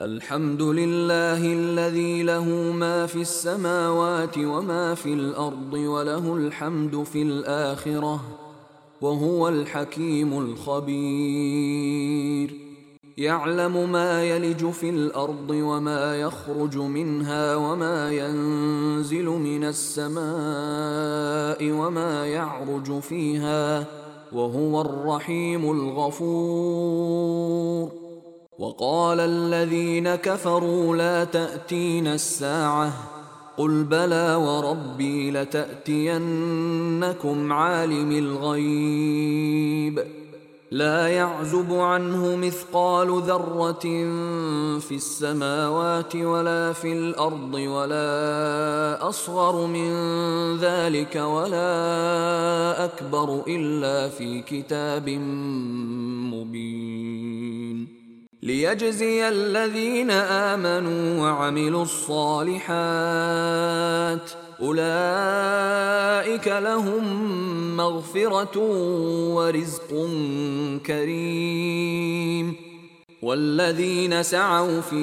الحمد لله الذي له ما في السماوات وما في الأرض وله الحمد في الآخرة وهو الحكيم الخبير. يعلم ما يلج في الأرض وما يخرج منها وما ينزل من السماء وما يعرج فيها وهو الرحيم الغفور. وقال الذين كفروا لا تأتينا الساعة قل بلى وربي لتأتينكم عالم الغيب لا يعزب عنه مثقال ذرة في السماوات ولا في الأرض ولا أصغر من ذلك ولا أكبر إلا في كتاب مبين ليجزي الذين آمنوا وعملوا الصالحات أولئك لهم مغفرة ورزق كريم. والذين سعوا في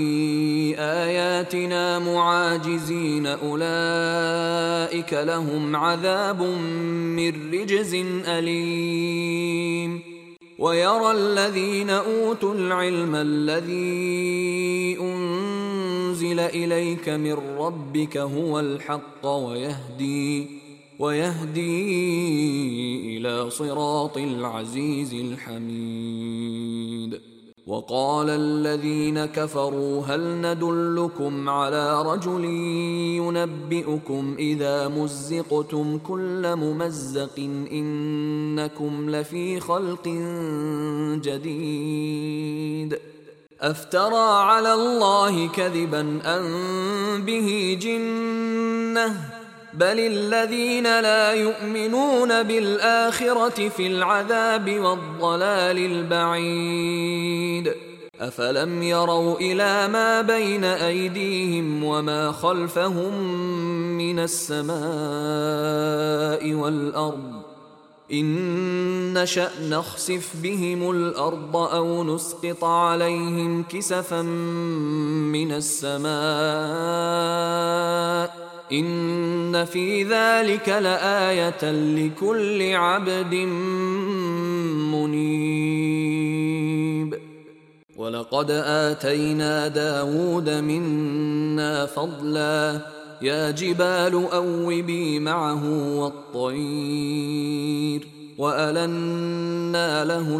آياتنا معاجزين أولئك لهم عذاب من رجز أليم. ويرى الذين أوتوا العلم الذي أنزل إليك من ربك هو الحق ويهدي إلى صراط العزيز الحميد. وقال الذين كفروا هل ندلكم على رجل ينبئكم إذا مزقتم كل ممزق إنكم لفي خلق جديد أفترى على الله كذبا أم به جنة بل الذين لا يؤمنون بالآخرة في العذاب والضلال البعيد. أفلم يروا إلى ما بين أيديهم وما خلفهم من السماء والأرض إن نشأ نخسف بهم الأرض أو نسقط عليهم كسفا من السماء إن في ذلك لآية لكل عبد منيب. ولقد آتينا داود منا فضلا يا جبال أوبي معه والطير وألنا له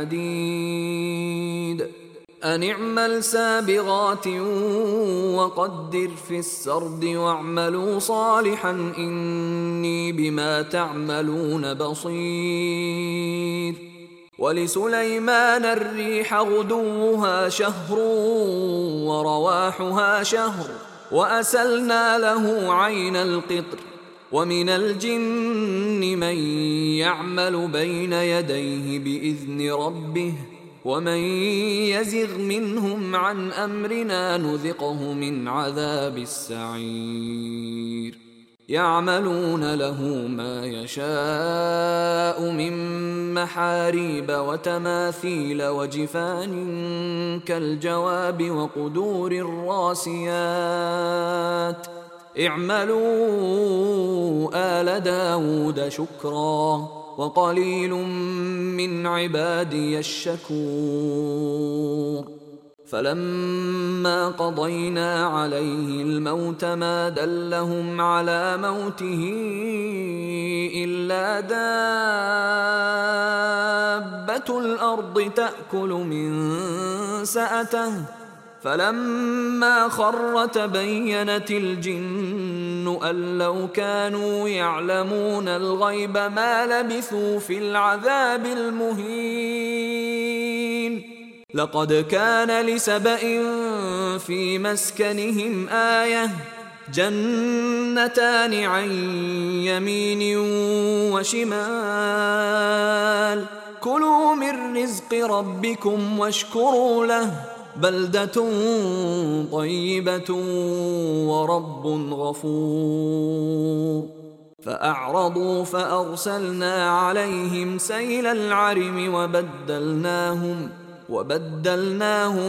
الحديد أن اعمل سابغات وقدر في السرد واعملوا صالحا إني بما تعملون بصير. ولسليمان الريح غدوها شهر ورواحها شهر وأسلنا له عين القطر ومن الجن من يعمل بين يديه بإذن ربه ومن يزغ منهم عن أمرنا نذقه من عذاب السعير. يعملون له ما يشاء من محاريب وتماثيل وجفان كالجواب وقدور الراسيات اعملوا آل داود شكرا وقليل من عبادي الشكور. فلما قضينا عليه الموت ما دلهم على موته إلا دابة الأرض تأكل من سأته فلما خر تبينت الجن أن لو كانوا يعلمون الغيب ما لبثوا في العذاب المهين. لقد كان لسبإ في مسكنهم آية جنتان عن يمين وشمال كلوا من رزق ربكم واشكروا له بلدة طيبة ورب غفور. فأعرضوا فأرسلنا عليهم سيل العرم وبدلناهم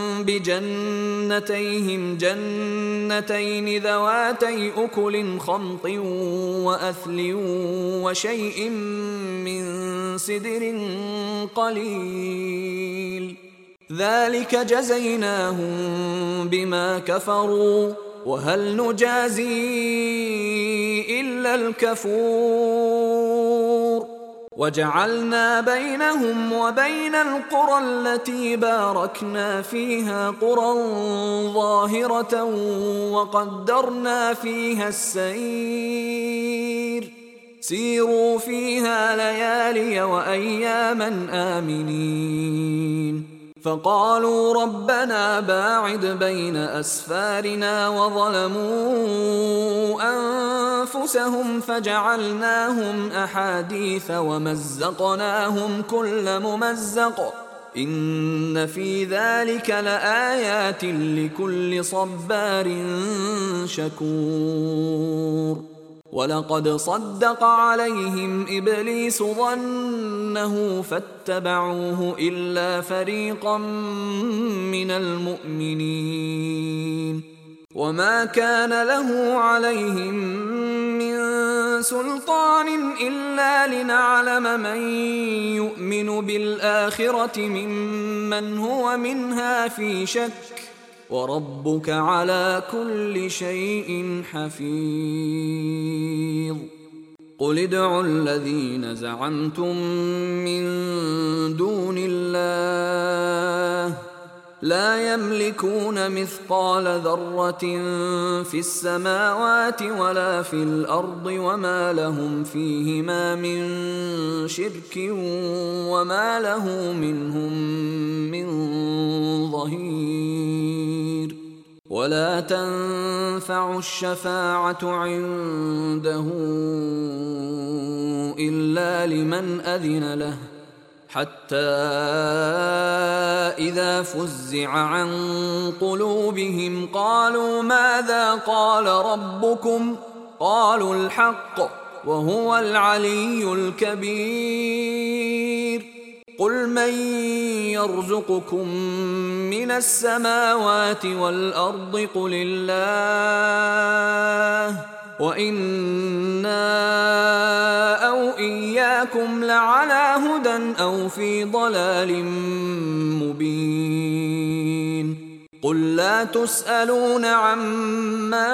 بجنتيهم جنتين ذواتي أكل خمط وأثل وشيء من سدر قليل ذلك جزيناهم بما كفروا وهل نجازي إلا الكفور وجعلنا بينهم وبين القرى التي باركنا فيها قرى ظاهرة وقدرنا فيها السير سيروا فيها ليالي وأياما آمنين فقالوا ربنا باعد بين أسفارنا وظلموا أنفسهم فجعلناهم أحاديث ومزقناهم كل ممزق إن في ذلك لآيات لكل صبار شكور ولقد صدق عليهم إبليس ظنه فاتبعوه إلا فريقا من المؤمنين وما كان له عليهم من سلطان إلا لنعلم من يؤمن بالآخرة ممن هو منها في شك وربك على كل شيء حفيظ قل ادعوا الذين زعمتم من دون الله لا يملكون مثقال ذرة في السماوات ولا في الأرض وما لهم فيهما من شرك وما له منهم من ظهير ولا تنفع الشفاعة عنده إلا لمن أذن له حتى إذا فزع عن قلوبهم قالوا ماذا قال ربكم قالوا الحق وهو العلي الكبير قل من يرزقكم من السماوات والأرض قل الله وإنا أو إياكم لعلى هدى أو في ضلال مبين قل لا تسألون عما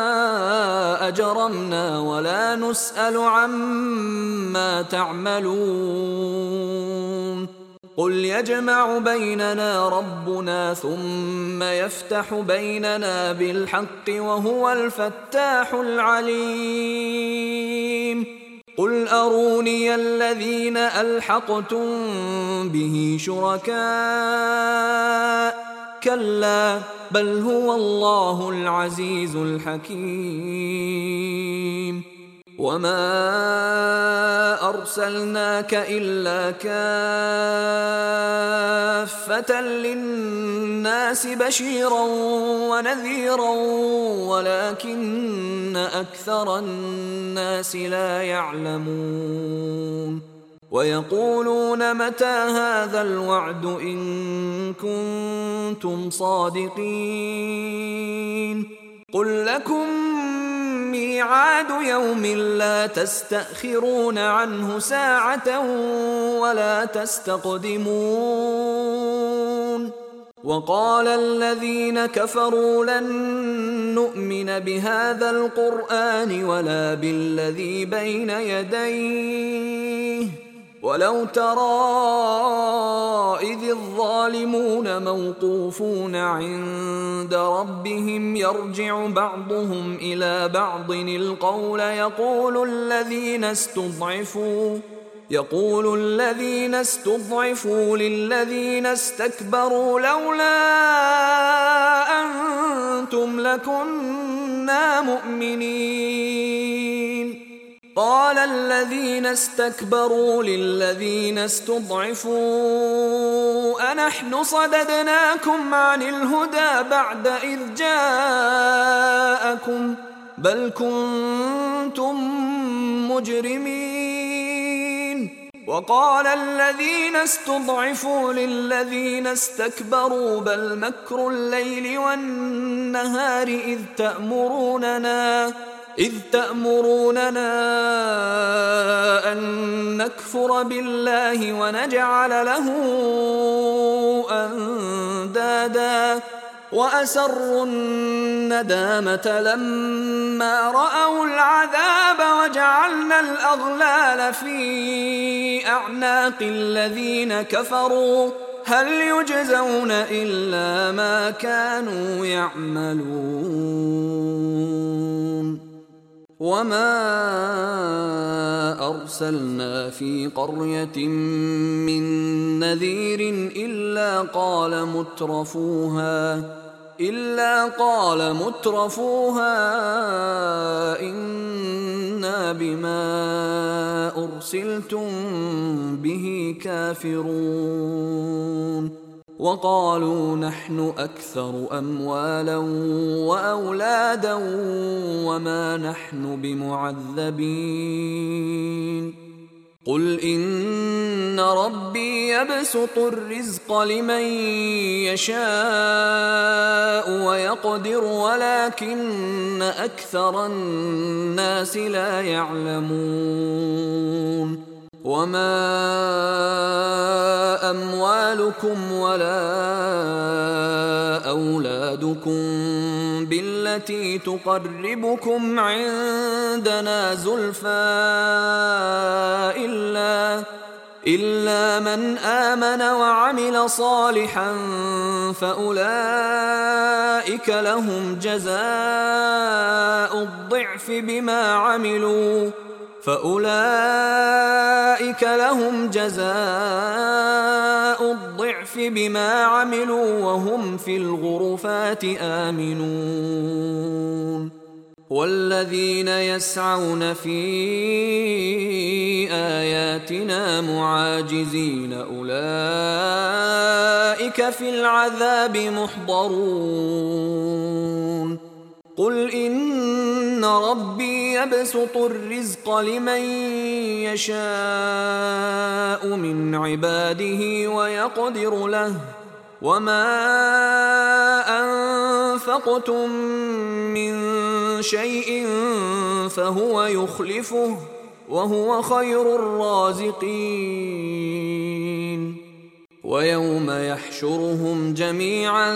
أجرمنا ولا نسأل عما تعملون قل يجمع بيننا ربنا ثم يفتح بيننا بالحق وهو الفتاح العليم قل أروني الذين ألحقتم به شركاء كلا بل هو الله العزيز الحكيم وما أرسلناك إلا كافة للناس بشيرا ونذيرا ولكن أكثر الناس لا يعلمون ويقولون متى هذا الوعد إن كنتم صادقين قل لكم ميعاد يوم لا تستأخرون عنه ساعة ولا تستقدمون وقال الذين كفروا لن نؤمن بهذا القرآن ولا بالذي بين يديه ولو ترى إذ الظالمون موقوفون عند ربهم يرجع بعضهم إلى بعض القول يقول الذين استضعفوا للذين استكبروا لولا أنتم لكنا مؤمنين قال الذين استكبروا للذين استضعفوا أنحن صددناكم عن الهدى بعد إذ جاءكم بل كنتم مجرمين وقال الذين استضعفوا للذين استكبروا بل مكر الليل والنهار إذ تأمروننا أن نكفر بالله ونجعل له أندادا وأسروا الندامة لما رأوا العذاب وجعلنا الأغلال في أعناق الذين كفروا هل يجزون إلا ما كانوا يعملون وما أرسلنا في قرية من نذير إلا قال مترفوها إنا بما أرسلتم به كافرون وقالوا نحن أكثر أموالا وأولادا وما نحن بمعذبين قل إن ربي يبسط الرزق لمن يشاء ويقدر ولكن أكثر الناس لا يعلمون وما أموالكم ولا أولادكم بالتي تقربكم عندنا زلفى إلا من آمن وعمل صالحا فأولئك لهم جزاء الضعف بما عملوا وهم في الغرفات آمنون والذين يسعون في آياتنا معاجزين أولئك في العذاب محضرون قل إن ربي يبسط الرزق لمن يشاء من عباده ويقدر له وما أنفقتم من شيء فهو يخلفه وهو خير الرازقين ويوم يحشرهم جميعا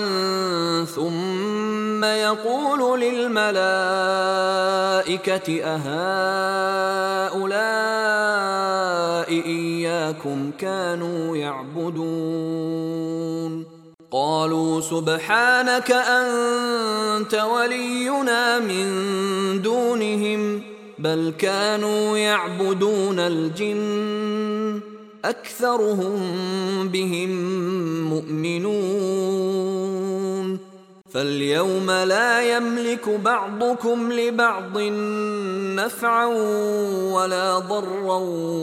ثم يقول للملائكة أهؤلاء إياكم كانوا يعبدون قالوا سبحانك أنت ولينا من دونهم بل كانوا يعبدون الجن أكثرهم بهم مؤمنون فاليوم لا يملك بعضكم لبعض نفعا ولا ضرا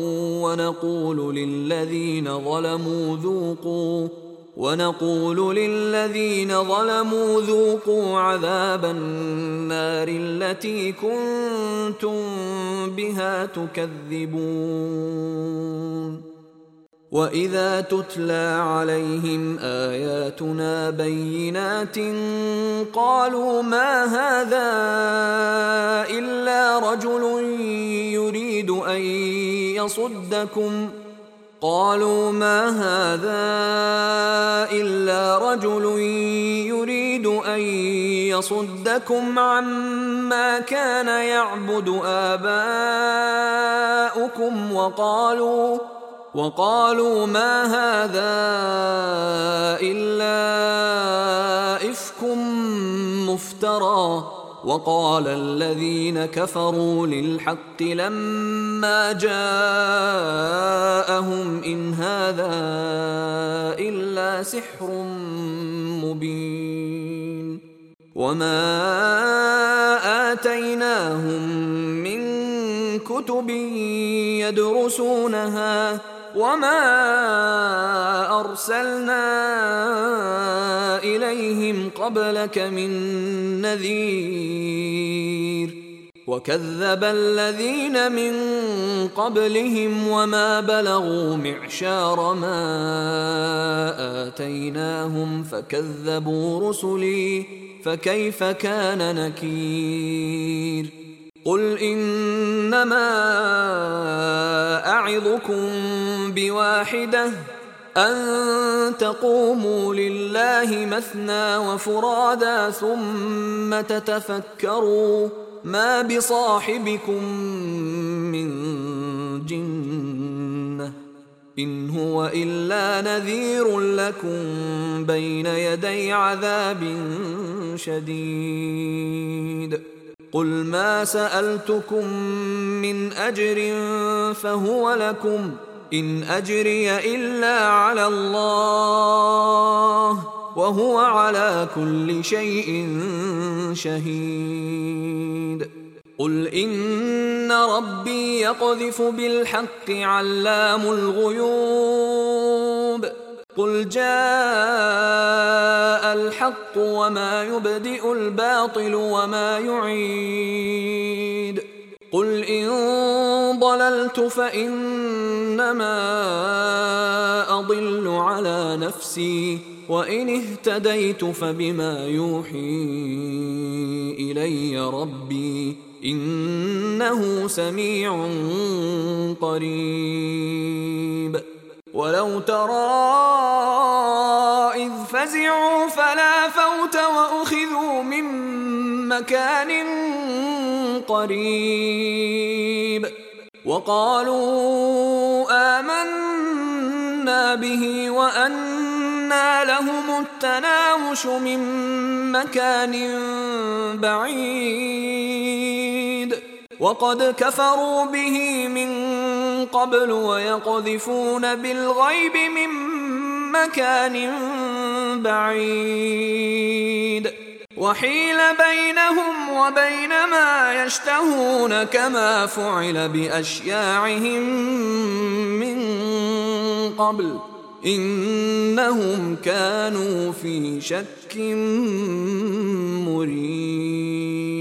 ونقول للذين ظلموا ذوقوا عذاب النار التي كنتم بها تكذبون وإذا تتلى عليهم آياتنا بينات قالوا ما هذا إلا رجل يريد أن يصدكم عما كان يعبد آباؤكم وقالوا ما هذا إلا إفك مفترى وقال الذين كفروا للحق لما جاءهم إن هذا إلا سحر مبين وما آتيناهم من كتب يدرسونها وما أرسلنا إليهم قبلك من نذير وكذب الذين من قبلهم وما بلغوا معشار ما آتيناهم فكذبوا رسلي فكيف كان نكير قل إنما أعظكم بواحدة أن تقوموا لله مثنى وفرادا ثم تتفكروا ما بصاحبكم من جنة إن هو إلا نذير لكم بين يدي عذاب شديد قل ما سألتكم من أجر فهو لكم إن أجري إلا على الله وهو على كل شيء شهيد قل إن ربي يقذف بالحق علام الغيوب قل جاء الحق وما يبدئ الباطل وما يعيد قل إن ضللت فإنما أضل على نفسي وإن اهتديت فبما يوحي إلي ربي إنه سميع قريب ولو ترى إذ فزعوا فلا فوت وأخذوا من مكان قريب وقالوا آمنا به وأنى لهم التناوش من مكان بعيد وقد كفروا به من قبل ويقذفون بالغيب من مكان بعيد وحيل بينهم وبين ما يشتهون كما فعل بأشياعهم من قبل إنهم كانوا في شك مريب